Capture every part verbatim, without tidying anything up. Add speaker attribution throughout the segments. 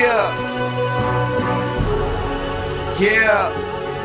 Speaker 1: Yeah. Yeah.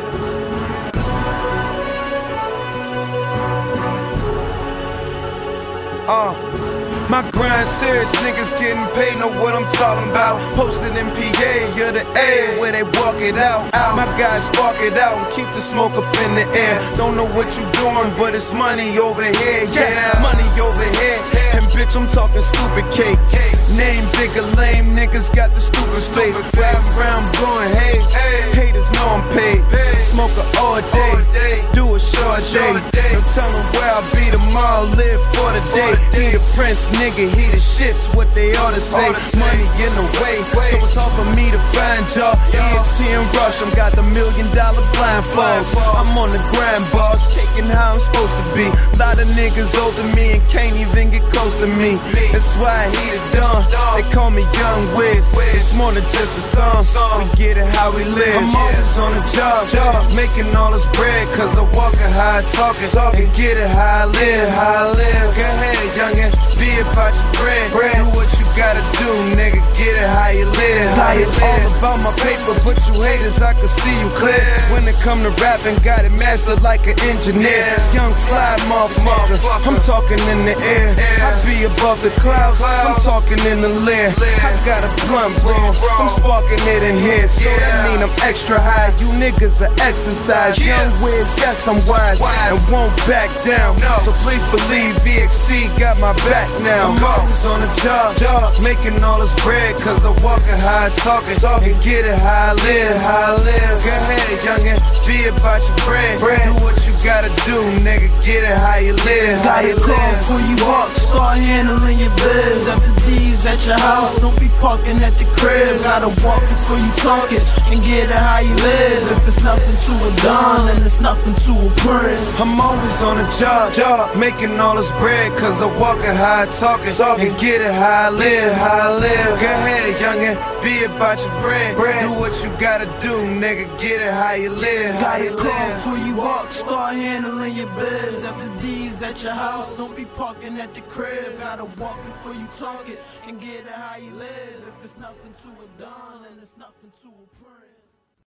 Speaker 1: Uh, my grind serious, niggas getting paid, know what I'm talking about. Posted in P A, you're the A, where they walk it out. My guys spark it out and keep the smoke up in the air. Don't know what you doing, but it's money over here, yeah. Money over here, and bitch, I'm talking stupid cake. Name bigger, lame niggas got the stupid face. Riding around blowing haze, haters know I'm paid. Smoke it all day, do a short day. Don't tell them where I'll be tomorrow, live for the day. He the prince, nigga, he the shit's what they ought to say. Money in the way, so it's hard for me to find y'all. E X T and Rush, I'm got the million dollar blindfolds. I'm on the grind, boss, taking how I'm supposed to be. Lot of niggas older me and can't even get close to me. That's why he the done. They call me Young Wiz. It's more than just a song. We get it how we live. I'm always on the job, making all this bread, cause I walk it how I talk it, and get it how I live, how I live. Go ahead, youngin', be about your bread. Do what you gotta do, nigga, get it how you live, how you live. All about my paper, but you haters, I can see you clear. When it come to rapping, got it mastered like an engineer. Young fly motherfucker, I'm talking in the air. I be above the clouds, I'm talking in the lair. I got a blunt, bro, I'm sparking it in here. So that mean I'm extra high, you niggas are exercise. Young Wiz, yes I'm wise, and won't back down. So please believe V X T got my back now. I'm always on the job, making all this bread, cause I walk it how I talk it, and get it how I live, how I live. Go ahead, youngin', be about your bread. Do what you gotta do, nigga, get it how you live, how you live.
Speaker 2: Gotta call before you walk, start handling your biz. After these at your house, don't be parking at the crib. Gotta walk before you talk it, and get it how you live. If it's nothing to a dime, then it's nothing to a prince.
Speaker 1: I'm always on the job, job, making all this bread, cause I walk it how I talk it, and get it how I live, how I live. Go ahead, youngin', be about your bread. Do what you gotta do, nigga, get it how you live, how you
Speaker 2: Gotta call
Speaker 1: live.
Speaker 2: before you walk, start handling your biz. After these at your house, don't be parking at the crib. Gotta walk before you talk it, and get it how you live. If it's nothing to a dime, then it's nothing to a prince.